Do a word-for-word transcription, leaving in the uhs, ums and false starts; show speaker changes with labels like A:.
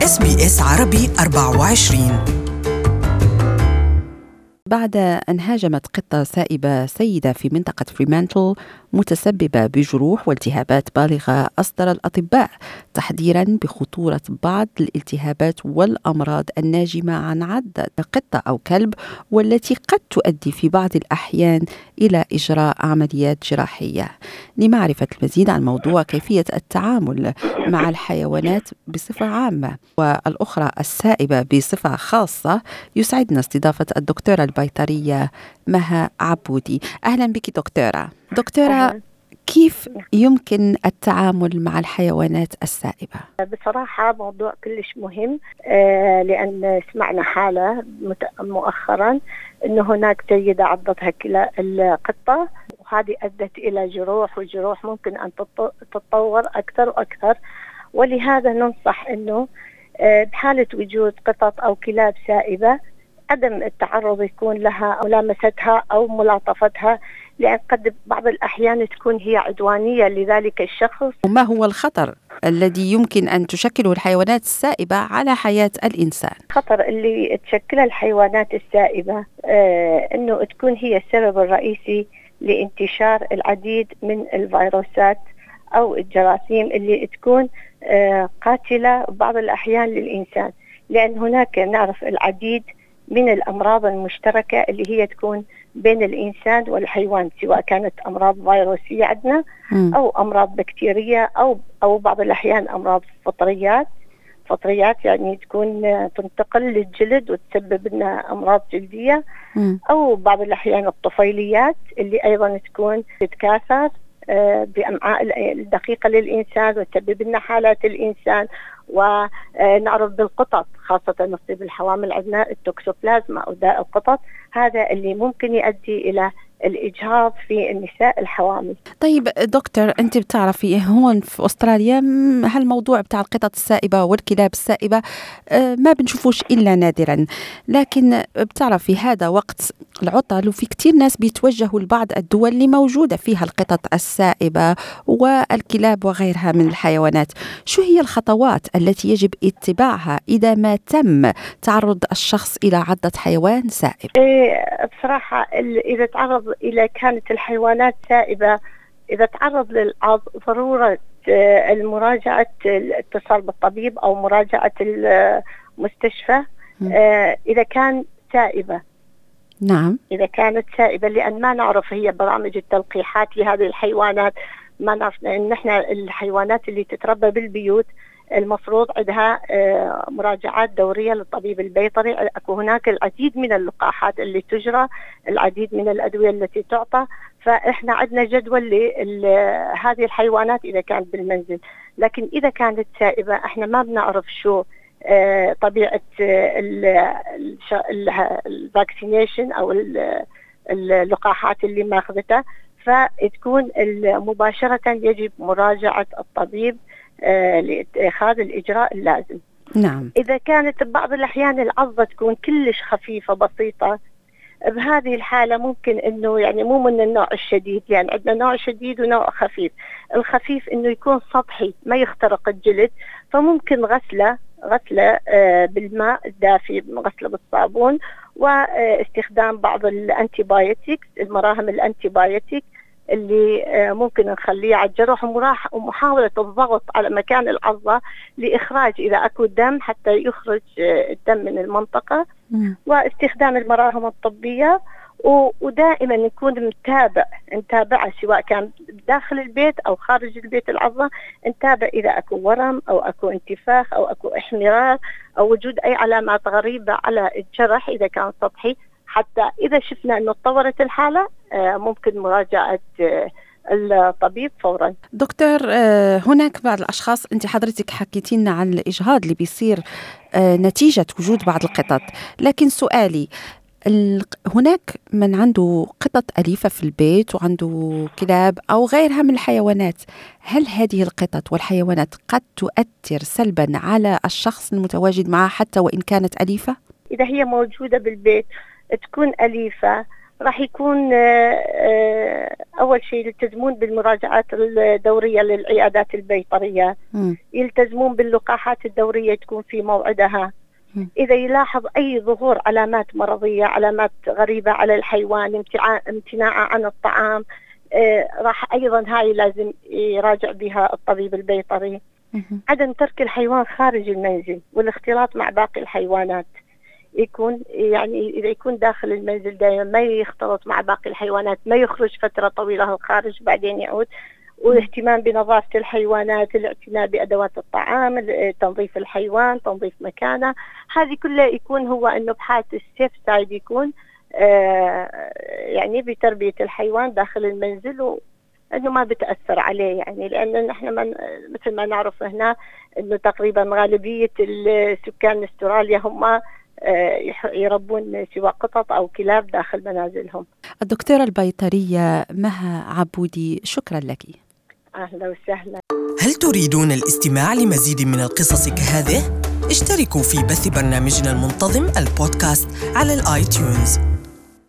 A: إس بي إس عربي أربعة وعشرين.
B: بعد أن هاجمت قطة سائبة سيدة في منطقة فريمانتل متسببة بجروح والتهابات بالغة، أصدر الأطباء تحذيرا بخطورة بعض الالتهابات والأمراض الناجمة عن عض قطة أو كلب، والتي قد تؤدي في بعض الأحيان إلى إجراء عمليات جراحية. لمعرفة المزيد عن موضوع كيفية التعامل مع الحيوانات بصفة عامة والأخرى السائبة بصفة خاصة، يسعدنا استضافة الدكتورة البيطرية مها عبودي. أهلا بك دكتورة. دكتورة أهلا. كيف يمكن التعامل مع الحيوانات السائبة؟
C: بصراحة موضوع كلش مهم، آه لأن سمعنا حالة مؤخرا أنه هناك سيدة عضتها كلا القطة، وهذه أدت إلى جروح، والجروح ممكن أن تتطور أكثر وأكثر. ولهذا ننصح أنه آه بحالة وجود قطط أو كلاب سائبة عدم التعرض يكون لها ملامستها أو ملاطفتها، لأن قد بعض الأحيان تكون هي عدوانية لذلك الشخص.
B: وما هو الخطر الذي يمكن أن تشكله الحيوانات السائبة على حياة الإنسان؟
C: الخطر اللي تشكله الحيوانات السائبة آه أنه تكون هي السبب الرئيسي لانتشار العديد من الفيروسات أو الجراثيم اللي تكون آه قاتلة بعض الأحيان للإنسان، لأن هناك نعرف العديد من الأمراض المشتركة اللي هي تكون بين الإنسان والحيوان، سواء كانت أمراض فيروسية عندنا أو أمراض بكتيرية أو أو بعض الأحيان أمراض فطريات فطريات يعني تكون تنتقل للجلد وتسبب لنا أمراض جلدية، أو بعض الأحيان الطفيليات اللي أيضا تكون تتكاثر بأمعاء الدقيقة للإنسان وتسبب لنا حالات الإنسان. ونعرف بالقطط خاصة نصيب الحوامل عندنا التوكسوبلازما أو داء القطط، هذا اللي ممكن يؤدي إلى الإجهاض في النساء الحوامل.
B: طيب دكتور، أنت بتعرفي هون في أستراليا هالموضوع بتاع القطط السائبة والكلاب السائبة ما بنشوفوش إلا نادرا، لكن بتعرفي هذا وقت العطل وفي كتير ناس بيتوجهوا لبعض الدول اللي موجودة فيها القطط السائبة والكلاب وغيرها من الحيوانات. شو هي الخطوات التي يجب اتباعها إذا ما تم تعرض الشخص إلى عضة حيوان سائب؟
C: إيه بصراحة إذا تعرض إلى كانت الحيوانات سائبة، إذا تعرض للعض ضرورة المراجعة الاتصال بالطبيب أو مراجعة المستشفى إذا كان سائبة.
B: نعم.
C: إذا كانت سائبة، لأن ما نعرف هي برامج التلقيحات لهذه الحيوانات، ما نعرف إن إحنا الحيوانات اللي تتربى بالبيوت المفروض عندها مراجعات دورية للطبيب البيطري. أكو هناك العديد من اللقاحات اللي تجرى، العديد من الأدوية التي تعطى، فإحنا عندنا جدول لهذه الحيوانات إذا كانت بالمنزل. لكن إذا كانت سائبة إحنا ما بنعرف شو طبيعة الفاكسينيشن أو اللقاحات اللي ماخذتها، فتكون مباشرة يجب مراجعة الطبيب لإتخاذ الإجراء اللازم.
B: نعم.
C: إذا كانت بعض الأحيان العضة تكون كلش خفيفة بسيطة، بهذه الحالة ممكن إنه يعني مو من النوع الشديد، يعني عندنا نوع شديد ونوع خفيف. الخفيف إنه يكون سطحي ما يخترق الجلد، فممكن غسله غسله بالماء الدافي، غسله بالصابون، واستخدام بعض الأنتيبايوتيك، المراهم الأنتيبايوتيك اللي ممكن نخليه على الجرح، ومحاولة الضغط على مكان العضة لإخراج إذا أكو دم حتى يخرج الدم من المنطقة، واستخدام المراهم الطبية. ودائما نكون متابع نتابعه سواء كان داخل البيت أو خارج البيت العضة، نتابع إذا أكو ورم أو أكو انتفاخ أو أكو احمرار أو وجود أي علامات غريبة على الجرح إذا كان سطحي، حتى إذا شفنا أنه تطورت الحالة ممكن مراجعة الطبيب فورا.
B: دكتور، هناك بعض الأشخاص، أنت حضرتك حكيتي لنا عن الإجهاض اللي بيصير نتيجة وجود بعض القطط، لكن سؤالي، هناك من عنده قطط أليفة في البيت وعنده كلاب أو غيرها من الحيوانات، هل هذه القطط والحيوانات قد تؤثر سلبا على الشخص المتواجد معها حتى وإن كانت أليفة؟
C: إذا هي موجودة بالبيت تكون أليفة، راح يكون أول شيء يلتزمون بالمراجعات الدورية للعيادات البيطرية، م. يلتزمون باللقاحات الدورية تكون في موعدها. م. إذا يلاحظ أي ظهور علامات مرضية، علامات غريبة على الحيوان، امتناع عن الطعام، راح أيضا هاي لازم يراجع بها الطبيب البيطري. م. عدم ترك الحيوان خارج المنزل والاختلاط مع باقي الحيوانات، يكون يعني إذا يكون داخل المنزل دائما ما يختلط مع باقي الحيوانات، ما يخرج فترة طويلة للخارج بعدين يعود. والاهتمام بنظافة الحيوانات، الاعتناء بأدوات الطعام، تنظيف الحيوان، تنظيف مكانه، هذه كلها يكون هو أنه بحالة السيف سايد يكون آه يعني بتربية الحيوان داخل المنزل، وأنه ما بتأثر عليه يعني، لأن نحن من مثل ما نعرف هنا أنه تقريبا غالبية السكان استراليا هم يربون سواء قطط أو كلاب داخل منازلهم.
B: الدكتورة البيطرية مها عبودي، شكرا لك.
C: أهلا وسهلا.
A: هل تريدون الاستماع لمزيد من القصص كهذه؟ اشتركوا في بث برنامجنا المنتظم البودكاست على الآي تيونز.